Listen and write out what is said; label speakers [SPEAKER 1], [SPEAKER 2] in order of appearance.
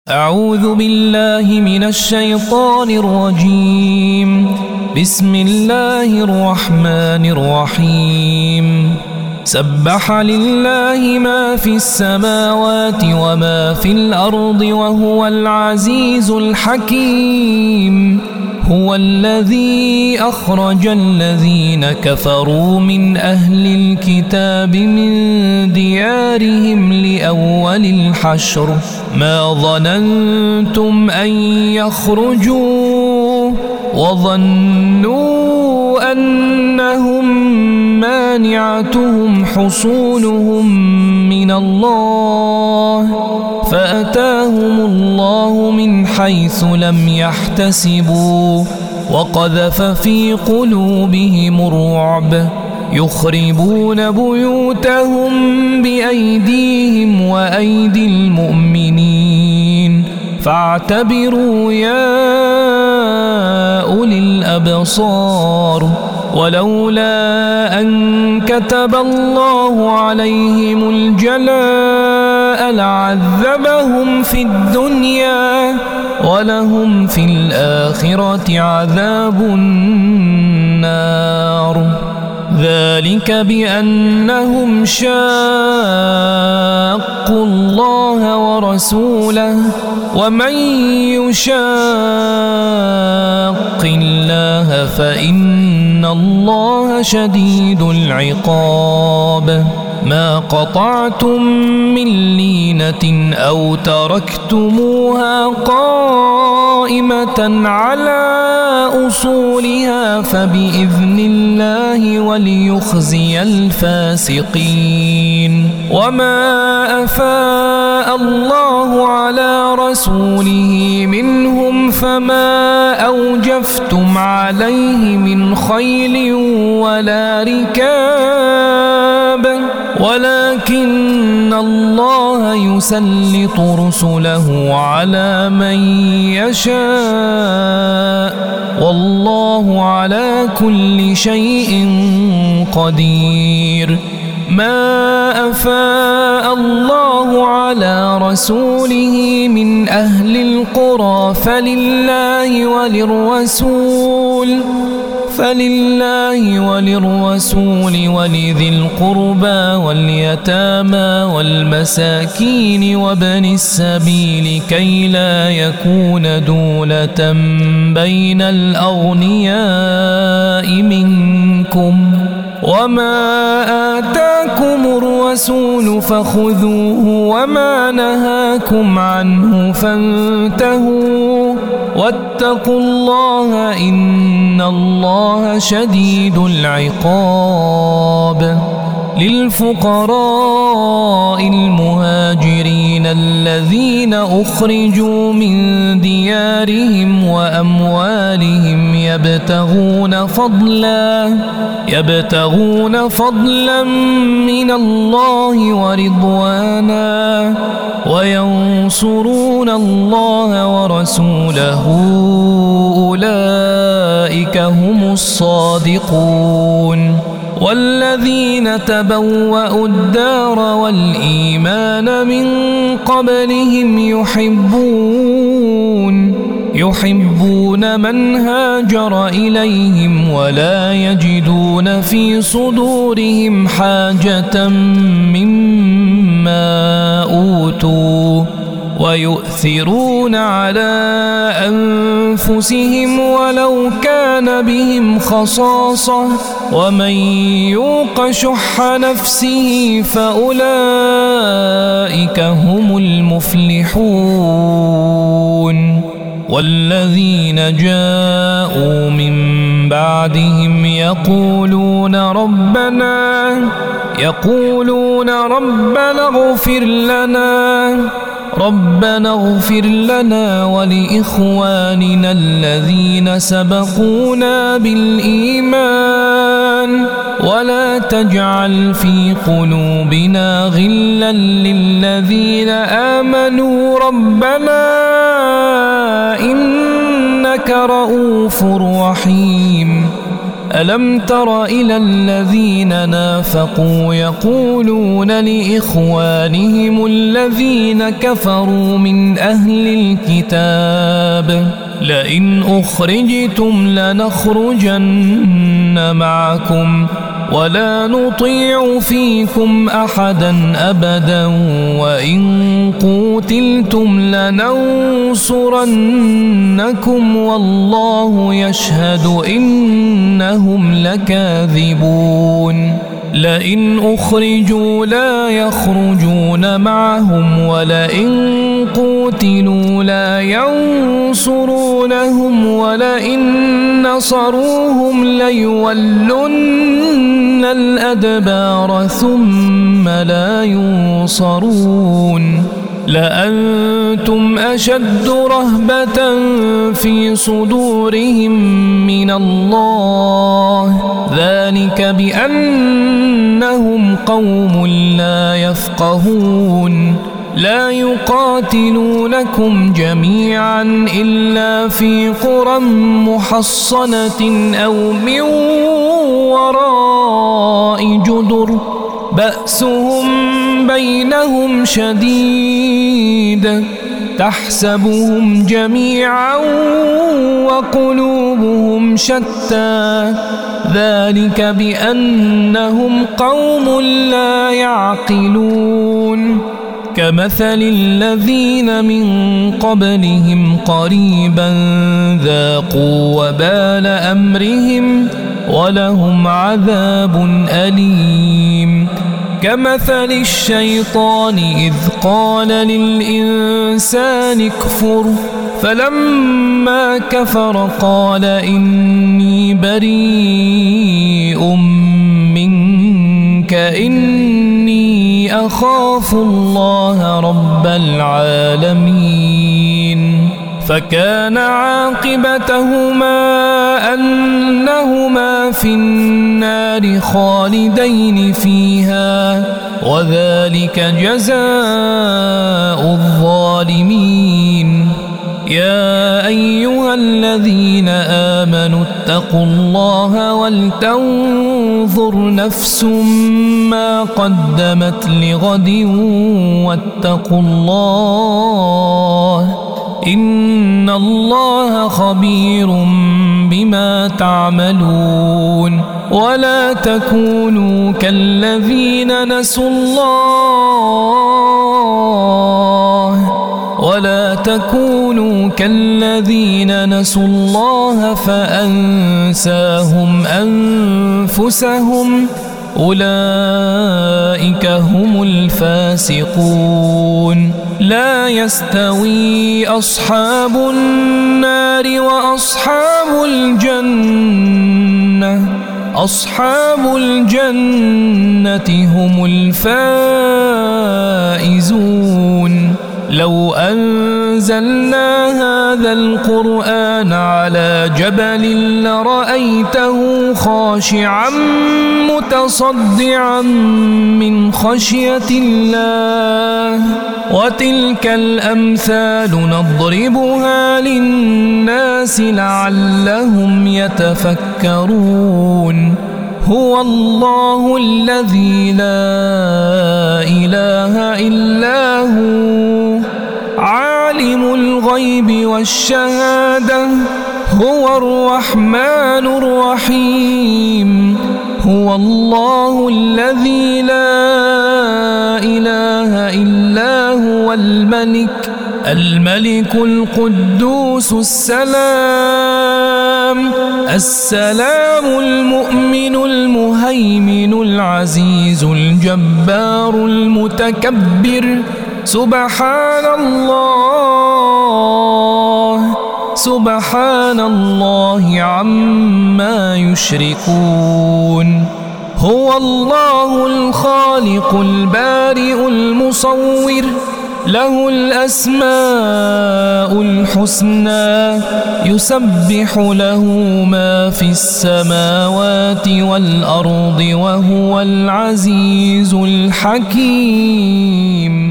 [SPEAKER 1] أعوذ بالله من الشيطان الرجيم. بسم الله الرحمن الرحيم. سبح لله ما في السماوات وما في الأرض وهو العزيز الحكيم. هو الذي أخرج الذين كفروا من أهل الكتاب من ديارهم لأول الحشر ما ظننتم أن يخرجوا وظنوا أنهم مانعتهم حصونهم من الله فأتاهم الله من حيث لم يحتسبوا وقذف في قلوبهم الرعب يخربون بيوتهم بأيديهم وأيدي المؤمنين فاعتبروا يا أولي الأبصار. ولولا أن كتب الله عليهم الجلاء لعذبهم في الدنيا ولهم في الآخرة عذاب النار. ذلك بأنهم شاقوا الله ورسوله ومن يشاق الله فإن الله شديد العقاب. ما قطعتم من لينة أو تركتموها قائمة على أصولها فبإذن الله وليخزي الفاسقين. وما أفاء الله على رسوله منهم فما أوجفتم عليه من خيل ولا ركاب ولكن الله يسلط رسله على من يشاء والله على كل شيء قدير. ما أفاء الله على رسوله من أهل القرى فلله وللرسول ولذي القربى واليتامى والمساكين وابن السبيل كي لا يكون دولة بين الأغنياء منكم. وما آتاكم الرسول فخذوه وما نهاكم عنه فانتهوا واتقوا الله إن الله شديد العقاب. للفقراء المهاجرين الذين أخرجوا من ديارهم وأموالهم يبتغون فضلا من الله ورضوانا وينصرون الله ورسوله أولئك هم الصادقون. والذين تبوأوا الدار والإيمان من قبلهم يحبون من هاجر إليهم ولا يجدون في صدورهم حاجة مما أوتوا ويؤثرون على أنفسهم ولو كان بهم خصاصة ومن يوق شح نفسه فأولئك هم المفلحون. والذين جاءوا من بعدهم يقولون ربنا اغفر لنا ولإخواننا الذين سبقونا بالإيمان ولا تجعل في قلوبنا غلا للذين آمنوا ربنا إنك رؤوف رحيم. ألم تر إلى الذين نافقوا يقولون لإخوانهم الذين كفروا من أهل الكتاب لئن أخرجتم لنخرجن معكم ولا نطيع فيكم أحدا أبدا وإن قوتلتم لننصرنكم والله يشهد إنهم لكاذبون لئن أخرجوا لا يخرجون معهم ولئن قوتلوا لا ينصرونهم ولئن نصروهم ليولن الأدبار ثم لا ينصرون لأنتم أشد رهبة في صدورهم من الله ذلك بأنهم قوم لا يفقهون لا يقاتلونكم جميعا إلا في قرى محصنة أو من وراء جدر بأسهم بينهم شديد تحسبهم جميعا وقلوبهم شتى ذلك بأنهم قوم لا يعقلون كمثل الذين من قبلهم قريبا ذاقوا وبال أمرهم ولهم عذاب أليم كمثل الشيطان إذ قال للإنسان اكفر فلما كفر قال إني بريء منك إني أخاف الله رب العالمين فكان عاقبتهما أنهما في النار خالدين فيها وذلك جزاء الظالمين يا أيها الذين آمنوا اتقوا الله ولتنظر نفس ما قدمت لغد واتقوا الله إن الله خبير بما تعملون ولا تكونوا كالذين نسوا الله فأنساهم أنفسهم أولئك هم الفاسقون لا يستوي أصحاب النار أصحاب الجنة هم الفائزون لو أنزلنا هذا القرآن على جبل لرأيته خاشعا متصدعا من خشية الله وتلك الأمثال نضربها للناس لعلهم يتفكرون هو الله الذي لا إله إلا هو عالم الغيب والشهادة هو الرحمن الرحيم هو الله الذي لا إله إلا هو الملك القدوس السلام المؤمن المهيمن العزيز الجبار المتكبر سبحان الله عما يشركون هو الله الخالق البارئ المصور له الأسماء الحسنى يسبح له ما في السماوات والأرض وهو العزيز الحكيم.